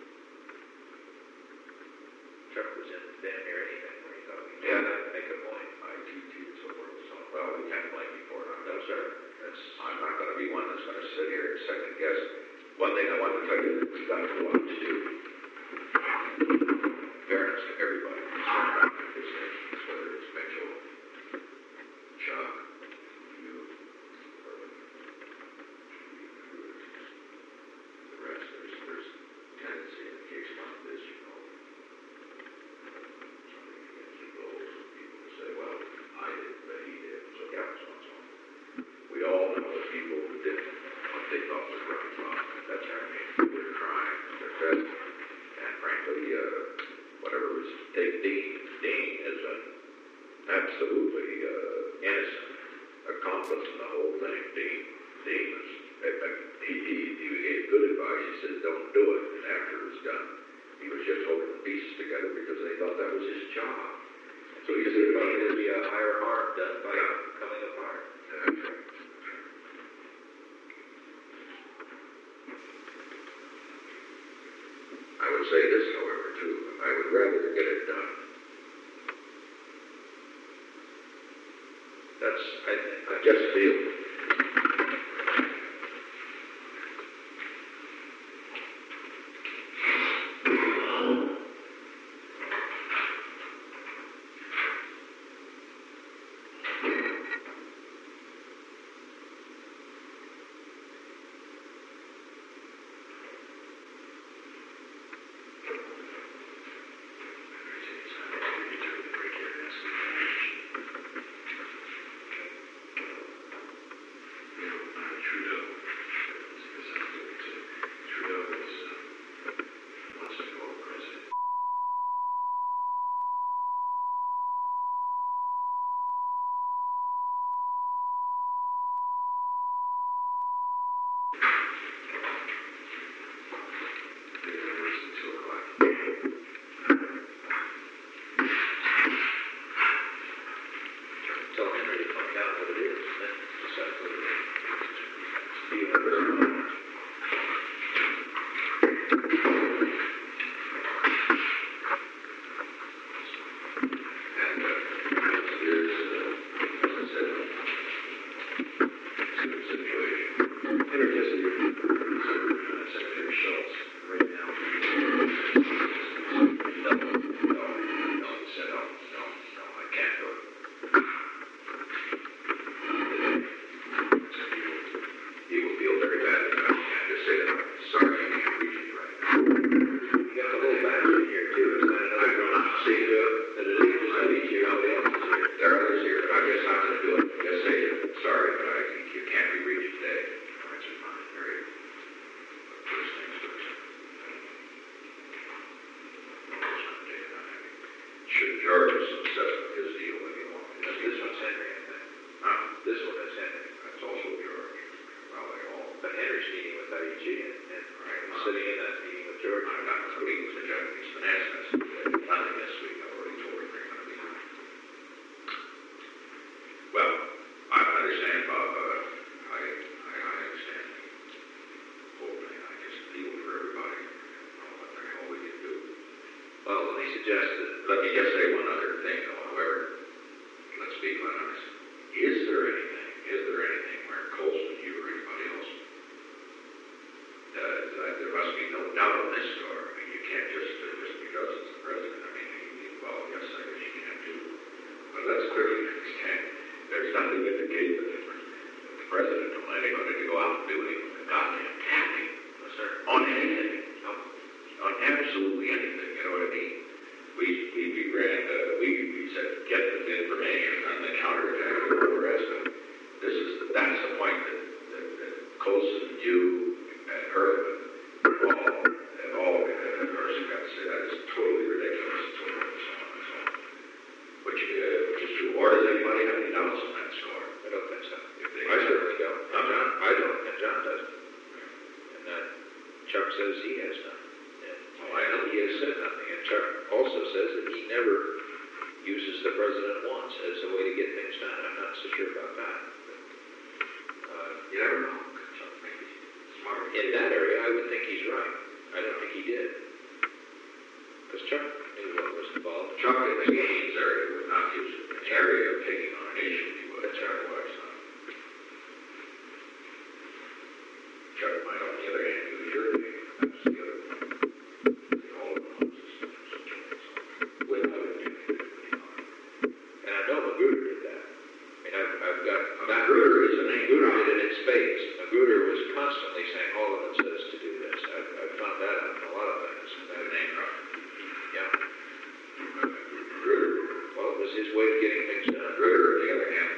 Chuck was in damn near anything where he thought he could Yeah. make a point. I T T and so forth and so on. Well, we can't blame me for it. I'm No, not sir. That's, I'm not gonna be one that's gonna sit here and second guess. One thing I want to tell you that we got a lot to do. Fairness to everybody. Whether it's Mitchell, Chuck, you, or the rest, there's, there's tendency in a case like this, you know. Something against the goals, people will say, well, I didn't, but he did, so yeah, so and so. We all know the people who did what they thought was right wrong. That's our name. They're trying, they're best. And frankly, uh, whatever was, take Dean, Dean is an absolutely, uh, innocent accomplice in the whole thing. Dean, Dean was, uh, uh, he, he, he gave good advice. He said, don't do it. And after it was done, he was just holding the pieces together because they thought that was his job. so he said there'd be a higher harm done by Yeah. coming apart. That's right. I would say this, however, too. I would rather get it done. That's, I think, I that's just feel. Trudeau. Trudeau is, uh, wants to go president. Two o'clock. tell Henry to find out what it is, and then decide what it is. Do you remember? And, uh, here's, uh, as I said, it's a situation. Introduce you, uh, Secretary Schultz, right now. No, no, no, he said, no, no, no, I can't do it. So he will, he will feel very badly about it. I just say that I'm sorry I can't reach you right now. You got the little badge in here too, isn't that I another will one? not see you. That it is just I need you, nobody else is here. There are others here, but I guess I'm gonna do it. Just say, sorry, but I think you can't be reached today. All right, so fine, very good. But first things first. First one, David, I think. Should George success with his deal if he wants. This one's Henry, I think. Huh? This one is Henry. That's also George. Well, they all. But Henry's meeting with I E G and, and Right. sitting in that meeting with George. I'm not gonna meet with the Japanese finance minister. Nothing this week. I already told him they're gonna be. Well, I understand, Bob. Uh, I, I, I understand the whole thing. I just feel for everybody. I don't know what the hell we can do. Well, let me suggest that, Let me just say one other thing, though, however, let's be quite honest. Is there anything, is there anything where Colson, you or anybody else, uh, that if I says he has none. And oh, I know he has said nothing. And Chuck also says that he never uses the president once as a way to get things done. I'm not so sure about that. But, uh, You never know. Chuck may be smart. in that area, I would think he's right. I don't think he did. Because Chuck knew what was involved. Chuck in the gains area would not use it. An area of taking on an issue, he would. That's right. Otherwise not. Chuck might, on the other hand, use your name. That's the other thing. The all of them without intimidating on it. And I know Magruder did that. I mean, I've, I've got that. Magruder is a name. Magruder did it in spades. Magruder was constantly saying, Haldeman says to do this. I've, I've found that out in a lot of things. That name drop. Yeah. Magruder. Well, it was his way of getting things done. Magruder, on the other hand,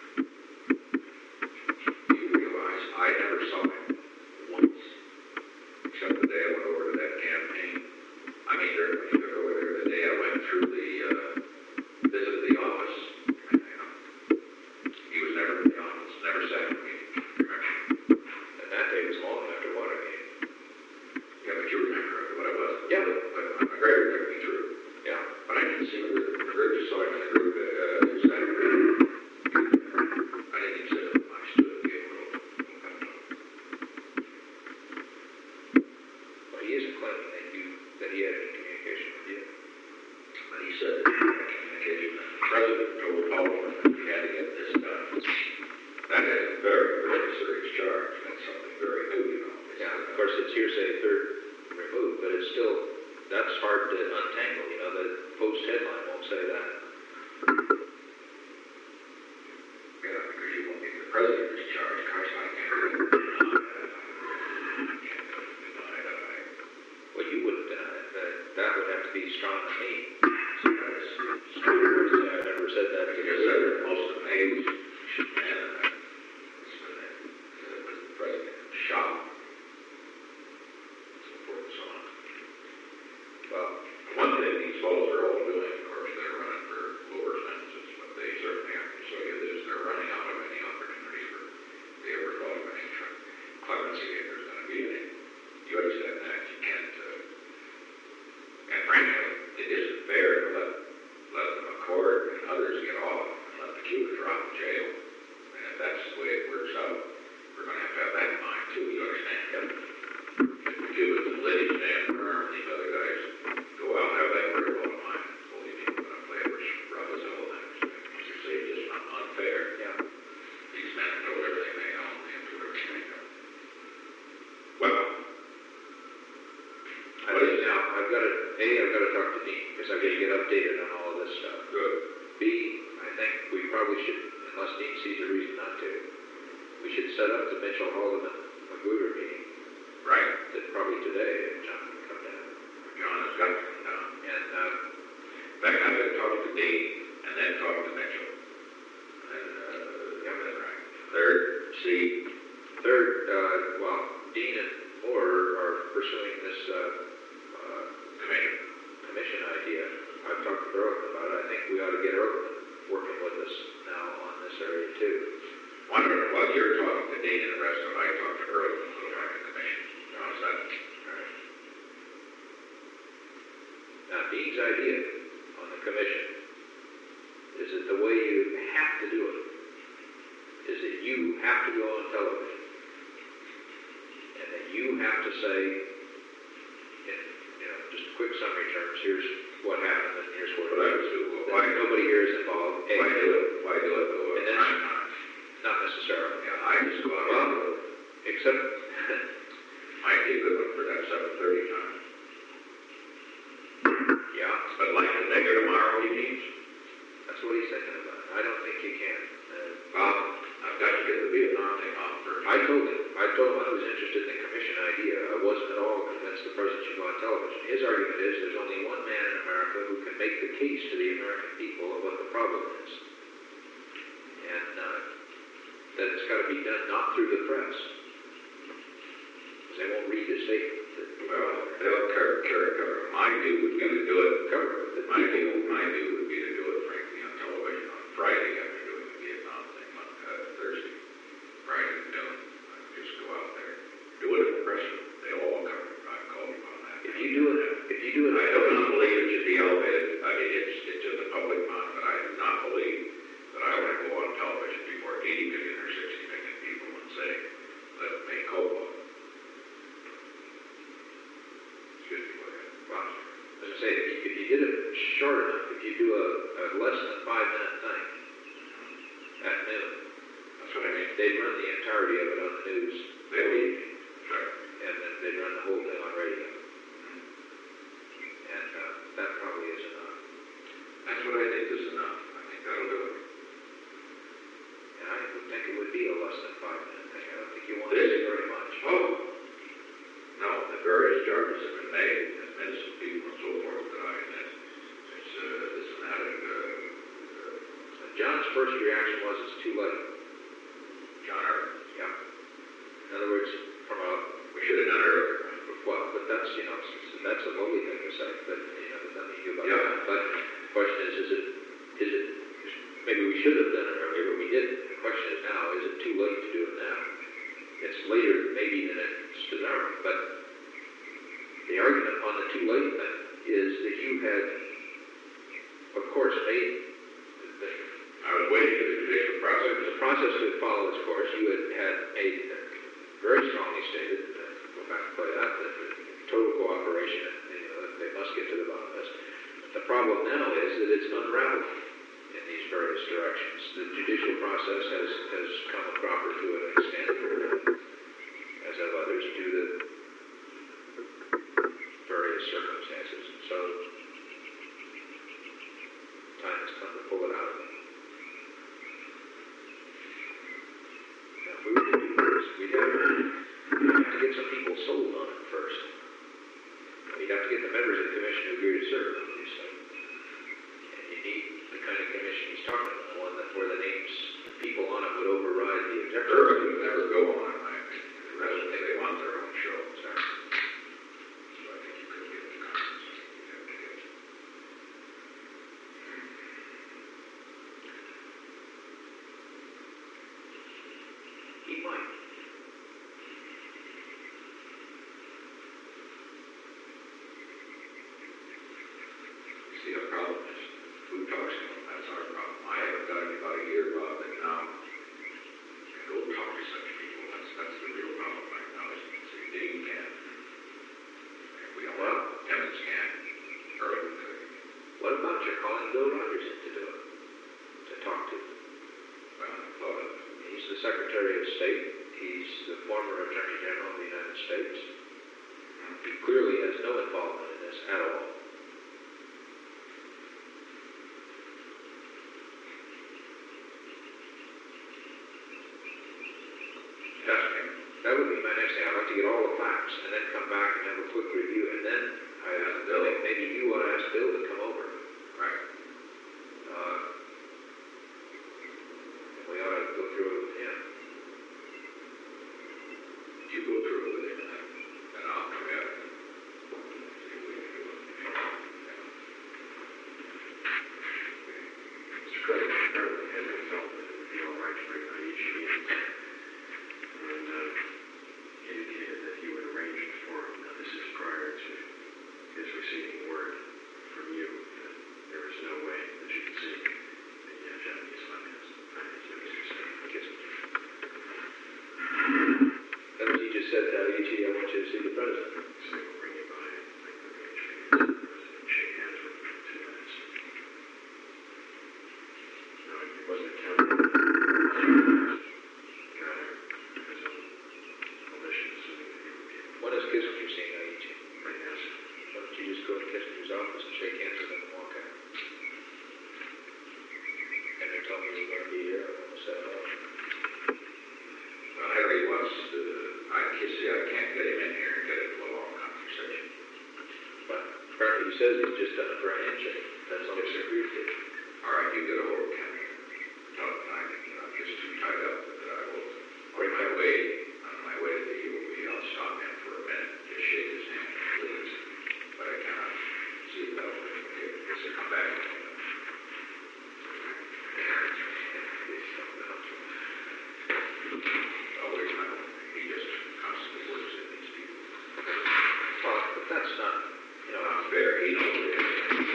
you realize I never saw him once, except the day I went over to that campaign. I mean, there, when you go over there, the day I went through the, uh, visited the office, you know, he was never in the office, never sat with me, remember? And that day was long after Watergate. Yeah, but you remember what it was. Yeah. But, but McGregor took me through. Yeah. But I didn't see McGregor. McGregor just saw him in the group, uh, who sat there. I didn't even sit with him. I stood at the table. Well, he isn't claiming that you, that he had any communication with you. And he said that he had communication, and the president told Haldeman that he had to get this done. That is a very, very serious charge. That's something very new, you know. Yeah, of course, it's hearsay third removed, but it's still, that's hard to untangle, you know, the Post headline won't say that. Yeah, because you won't get the president is charged. Gosh, I can't really deny that. I can't deny that. I, Well, you wouldn't deny it, that, that would have to be strong on me. see, that is, I never said that to because you. uh, most of the names should man and that. It's been, uh, was the president shot. So forth and so on. Well, One thing these fellows are all doing, of course, they're running for lower sentences, but they certainly have to show you this. They're running out of any opportunity for, if they ever thought of any tr- clemency, if there's going to be any. You understand that? You can't, uh, and frankly, it isn't fair to let, let the McCord and others get off and let the Cuba drop in jail. And if that's the way it works out, we're going to have to have that in mind too, you understand? Yep. If the Cubans and Liddy stand firm, these other guys go out and have that very well in mind. Believe me, we're going to play which rough as hell next. You say it's just not unfair. yeah. These men know everything they know, and do everything they know. Well, I think now, I've got to, A, I've got to talk to Dean, because I've got to get updated on all of this stuff. good. B, I think we probably should, unless Dean sees a reason not to, we should set up the Mitchell Haldeman Magruder meeting, Right. that probably today, if John can come down. John has got to come down. And, uh, In fact, I'm going to talk to Dean and then talk to Mitchell. And, uh, yeah, that's right. Third, see, third, uh, well, Dean and Moore are pursuing this, uh, uh, commission. commission idea. I've talked to Earlman about it. I think we ought to get Earlman working with us now on this area too. Wonder, while you're talking to Dean and the rest of them, I talk to Earl and we'll talk to the commission. How's that? All right. Now, Dean's idea on the commission is that the way you have to do it is that you have to go on television and that you have to say, in, you know, just quick summary terms, here's what happened and here's what But I was, that why, nobody here is involved. A, why do it? Why do it though? And then- I'm not. not necessarily. Yeah, I just go out. Well, except, Might be a good one for that seven thirty time. yeah, But like the nigger tomorrow, he needs. that's what he's thinking about. I don't think you can. Uh, Well, I've got to get the Vietnam thing off first. I told him, I told him I was interested in the commission idea. I wasn't at all convinced the president should go on television. His argument is there's only one man in America who can make the case to the American people of what the problem is. And uh, that it's got to be done not through the press. Because they won't read the statement. That, Well, they'll cover, cover, cover. My view would be to do it. cover it. That My people- view, my view would be to do it, frankly, on television on Friday after doing the Vietnam thing on uh, Thursday. Friday at noon. I'd just go out there, do it in person. They'll all cover it. I short enough. If you do a, a less than five minute thing at noon, That's what I mean. they'd run the entirety of it on the news They that would. evening, Sure. and then they'd run the whole thing on radio. And uh, that probably is enough. That's what I think is enough. I think that'll do it. And I would think it would be a less than five minute thing. I don't think you want It to is. say very much. Oh, no, the various charges have been made, and medicine people and so forth, but I, and it's, uh, this and that, and, uh, uh, And John's first reaction was it's too late. John Hurt, Yeah. In other words, from a, we should have done it earlier. well, but that's, you know, s- that's a lowly thing to say, but, you know, there's nothing you do about Yeah. that. But the question is, is it, is it, maybe we should have done it earlier, but we didn't. The question is now, is it too late to do it now? It's later maybe than it's deserved, but the argument on the too late thing is that you had, of course, made the, I was waiting for the judicial process. the process to follow its course. You had had made very strongly stated, uh, go back and play that, that total cooperation, and, you know, that they must get to the bottom of this. The problem now is that it's unraveled in these various directions. The judicial process has, has come a cropper to an extent, as have others, due to various circumstances. And so, time has come to pull it out of them. Now, if we were to do this, we'd have, we'd have to get some people sold on it first. We'd have to get the members of the commission to agree to serve, obviously. And you need the kind of commission he's talking about, one that where the names, of people on it would override the executive. Urban would never go on, I think. The rest of they want their own show. So I think you could get the conference. You'd have to get- He might. See, the problem is, who talks to them, that's our problem. I haven't got anybody here, Bob, that now can go talk to such people. That's, that's the real problem right now, is, see, Dean can. And we don't have, Emmons can, Irvin could. What about you calling Bill Rogers in to do it? To talk to? Well, I thought of, He's the Secretary of State. He's the former Attorney General of the United States. He clearly has no involvement in this at all. ask him. That would be my next thing. I'd like to get all the facts and then come back and have a quick review. And then I Ask Bill. think maybe you want to ask Bill to come over. Right. Uh, and we ought to go through it with him. You go through it with him, and then- then I'll come in. See what we can do. Mister President, apparently Henry felt that it would be all right to bring Aichi in, and uh, indicated that he would arrange it for him. Now, this is prior to his receiving word from you that there is no way that you can see the uh, Japanese finance, finance minister saying, I guess, That was he just said to Aichi, I want you to see the president. so they will bring you by and make the arrangements. The president shake hands with him for two minutes. No, it wasn't counted. Rather, because of volition, assuming that he would be able When is Kissinger seeing Aichi? to bring us. Why don't you just go to Kissinger's office and shake hands with him and walk out? And they tell me you're going to be here, I'm going to say hello. Well, Henry wants to, I can see, I can't get him in here and get into a long conversation. But apparently he says he's just done it for a handshake. That's all Yes, he's sir. agreed to. All right, you get a hold of Henry. Tell him I can, I'm just too tied up that I will, on my way, on my way to the U O B, I'll stop in for a minute, just shake his hand, please. But I cannot see the bell. Okay, guess I'll come back. I'll wait my own. He just constantly works in these people. Well, but that's not, you know, Not fair, he knows it is.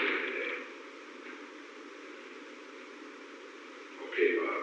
Okay, Bob.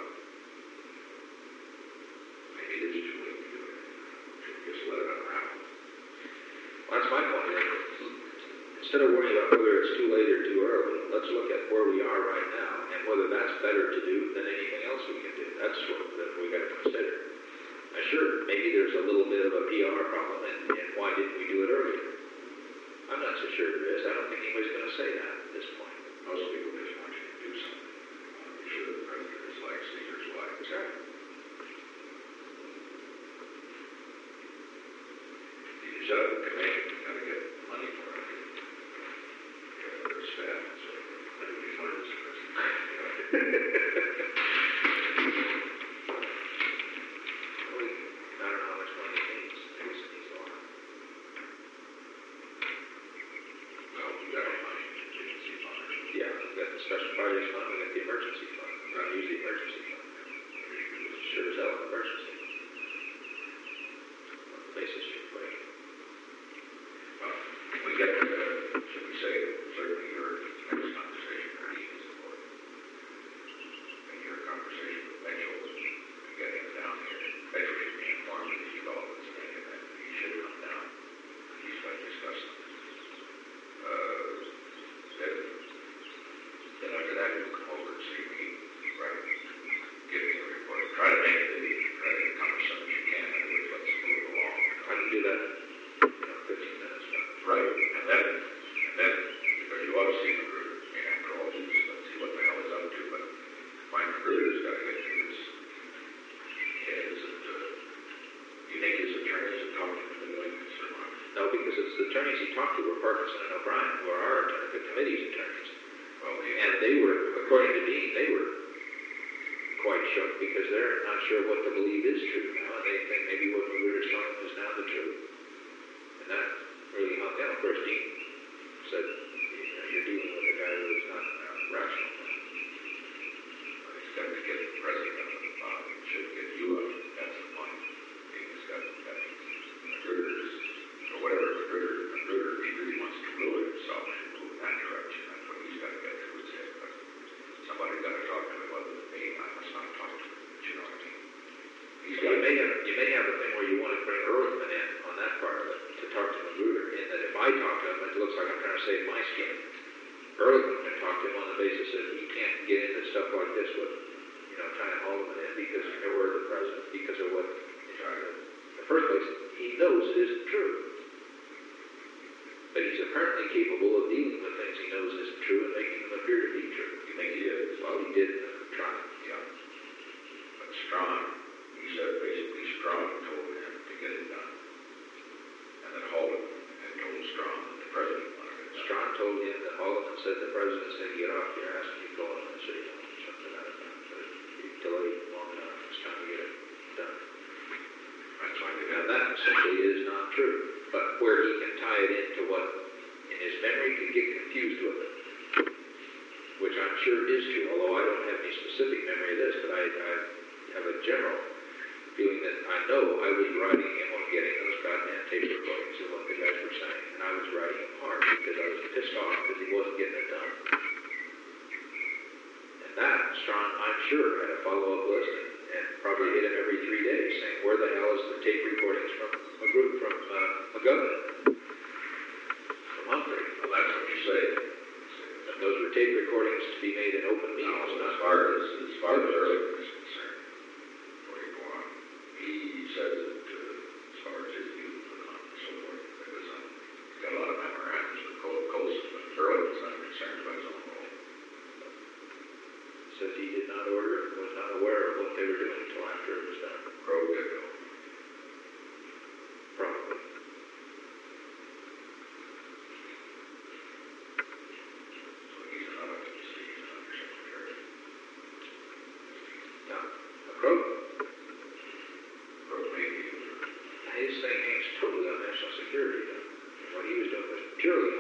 Maybe it is too late to do it. Just let it unravel. well, that's my point. Instead of worrying about whether it's too late or too early, let's look at where we are right now and whether that's better to do than anything else we can do. That's what that we got to consider. Now, sure, maybe there's a little bit of a P R problem, and, and why didn't we do it earlier? I'm not so sure there is. I don't think anybody's going to say that at this point. Most people just want you to do something. Want to be sure the president is like Caesar's wife. Exactly. You set up a committee, you gotta get money for it. Yeah, there's staff, so that'll be fine, Mister President. We, I don't know how much money it needs. Maybe it needs a lot. Well, we got our money, contingency fund. Yeah, we've got the special projects fund, we've got the emergency fund. We're going to use the emergency fund. Sure as hell an emergency. On the basis you're putting. Well, we get, uh, should we say, certainly your next conversation, or meeting is important. And your conversation with Mitchell, and getting him down here. Mitchell should be informed of these developments, and that he should come down. He's going to discuss them. Uh, then, then after that, you'll come over and see me, right? Give me a report. Try to make it, try to accomplish something you can, in other words, let's move along. I can do that, you know, fifteen minutes. Right, and then, and then, because you ought to see Magruder, I mean, after all, just let's see what the hell he's up to, but my Magruder's got to get through this. Yeah, is it, uh, you think his attorneys have talked to him in New England, sir, Mark? No, because it's the attorneys he talked to were Parkinson and O'Brien, who are our attorney, the committee's attorneys. Well, the, And they were, according to Dean, they were quite shook because they're not sure what to believe is true now, and they think maybe what Magruder's telling them is now the truth. And that really hung down. Of course, Dean said, you know, you're dealing with a guy who's not uh, rational. he's got to get the president up on the bottom, he should get you up, that's the point. He's got, got Magruder's, or whatever Magruder, Magruder, he really wants to rule it himself, should move in that direction, that's what he's got to get through his head, but somebody got to talk to him other than me, I must not talk to him, but you know what I mean? He's You got may have, you may have a thing where you want to bring Ehrlichman in on that part of it to talk to Magruder, in that if I talk to him, it looks like I'm trying to save my skin. Ehrlichman can talk to him on the basis that he can't get into stuff like this with, you know, trying to haul him in because we're the president, because of what, you know, in the first place, he knows isn't true. But he's apparently capable of dealing with things he knows isn't true and making them appear to be true. You think he is? Well, he did in the trial. Yeah. But Strawn, he said basically Strawn told him to get it done. And then Haldeman had told Strawn that the president wanted it done. Strawn told him that Haldeman said the president said, get off your ass and you go on and say, you know, something like that. But you delayed long enough, it's time to get it done. That's why they Now got that simply is not true. But where he can tie it into what in his memory can get confused with it, which I'm sure is true, although I don't have any specific memory of this, but I, I have a general feeling that I know I was writing him on getting those goddamn tape recordings of what the guys were saying, and I was writing him hard because I was pissed off because he wasn't getting it done. And that, Strawn, I'm sure, had a follow-up list and, and probably hit him every three days saying, where the hell is the tape recordings from a group from uh, McGovern, from Humphrey? Well, that's what you say. And those were tape recordings to be made in open Now, meetings, as not far as, as far as Ehrlichman is concerned, before you go on, he said that, uh, as far as his view of the conflict and so forth, it was, um, he's got a lot of memorandums with Col- Colson, but Ehrlichman's not concerned about his own role. says he did not order, was not aware of what they were doing until after it was done. Crow did go. Probably. So he's not up to the state, he's an undersecretary. Now, a Crow, Crow maybe, his thing hangs totally on national security. Though. What he was doing was purely